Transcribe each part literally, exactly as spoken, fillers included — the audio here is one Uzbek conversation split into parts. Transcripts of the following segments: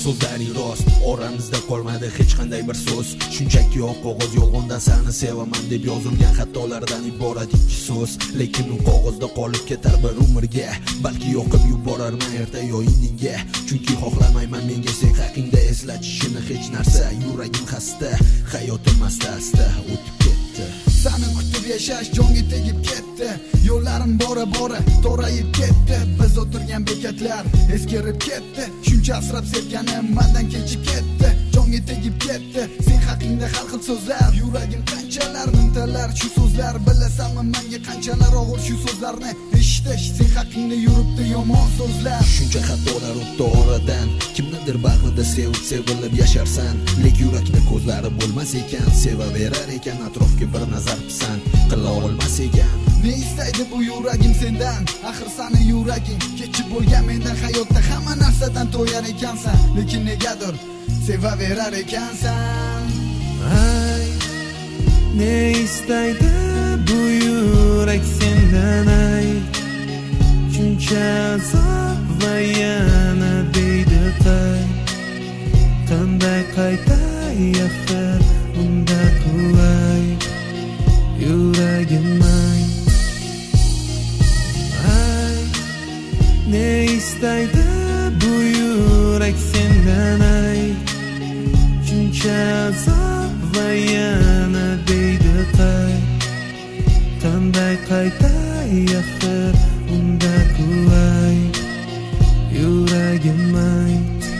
so'zlaring rost, oramizda qolmadi hech qanday bir so'z. Shunchaki oq qog'oz yolg'onda seni sevaman deb yozilgan xatolardan iborat ikki so'z. Lekin u qog'ozda qolib ketar bir umrga, balki yoqib yuborarman erta yo indinga. Chunki xohlamayman menga sen haqingda eslatishini hech narsa. Yuragim xasta, hayotim asta-asta o'tib ketdi. Seni kutib yashash jonga tegib ketdi. Yo'llarim bora bora torayib ketdi. Biz o'tirgan bekatlar eskirib ketdi. Shuncha asrab sevganim mendan kechib ketdi. Jonga tegib ketdi. Sen haqingda har xil so'zlar. Yuragim qanchalar mintalar shu so'zlar. Bilasanmi menga qanchalar og'ir shu so'zlarni eshitish. Sen haqingda yuribdi yomon so'zlar. Shuncha xatolar o'tdi oradan. Kimnidir bag'rida sevib sevilib yasharsan. Lek yurakda ko'zlari bo'lmas ekan. Sevaverar ekan atrofga bir nazar pisand qila olmas ekan. Ne istaydi bu yuragim sendan? Axir seni yuraging kechib bo'lgan mendan. Hayotda hamma narsadan to'yar ekansan, lekin negadir sevaverar ekansan. Ay, ne istaydi bu yurak sendan ay. Shuncha azob va yana deydi qay. Qanday qaytay axir unda quvay yuragim ay. Ay, ne istaydi bu yurak sendan ay. Shuncha azob va yana deydi qay. Qanday qaytay axir unda quvay yuragim ay.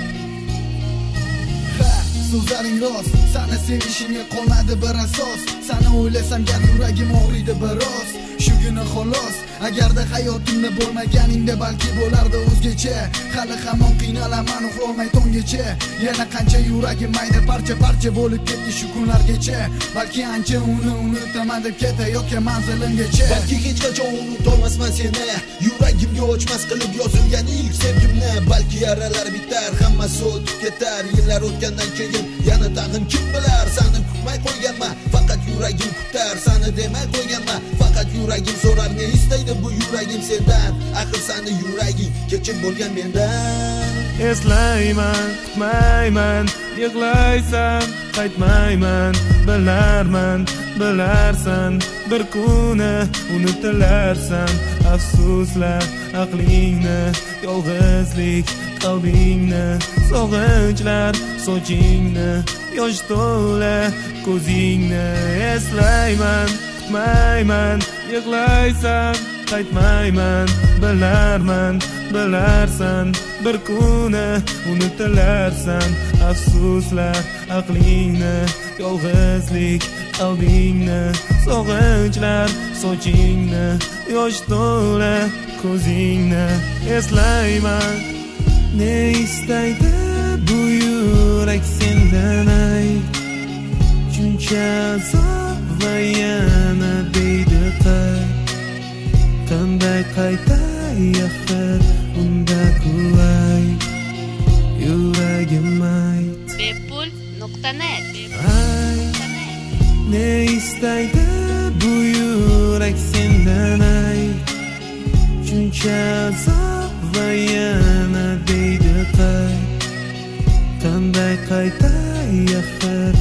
So'zlaring rost, seni sevishimga qolmadi bir asos. Seni o'ylasam gar yuragim og'riydi biroz. Shugina xolos, agarda hayotimda bo'lmaganingda balki bo'lardi o'zgacha. Hali hamon qiynalaman uxlolmay tonggacha. Yana qancha yuragim mayda parcha parcha bo'lib ketdi shu kunlargacha. Balki ancha uni unutaman deb ketayotgan manzilimgacha. Balki hech qachon unutolmasman seni. Yuragimga ochmas qilib yozilgan ilk sevgimni. Balki yaralar bitar, hammasi o'tib ketar. Yillar o'tgandan keyin yana tag'in kim bilar. Seni kutmay qo'yganman, faqat yuragim kutar. Seni demay qo'yganman, faqat yuragim so'rar. Ne istaydi bu yuragim sendan? Axir seni yuraging kechib bo'lgan mendan. Eslayman, kutmayman, yig'laysan, qaytmayman. Bilarman, bilarsan, bir kuni unutilarsan. Afsuslar aqlingni, yolg'izlik qalbingni, sog'inchlar sochingni, yosh to'la ko'zingni. Eslayman, kutmayman, yig'laysan, qaytmayman. Bilarman, bilarsan, bir kuni unutilarsan. Afsuslar aqlingni, yolg'izlik qalbingni, sog'inchlar sochingni, yosh to'la ko'zingni. Eslayman, ne istaydi bu yurak sendan ay. Shuncha azob va yana deydi qay. Qanday qaytay axir unda quvay yuragim ay. bepul nuqta net. Ay, ne istaydi bu yurak sendan ay. Shuncha azob va yana deydi qay. Qanday qaytay axir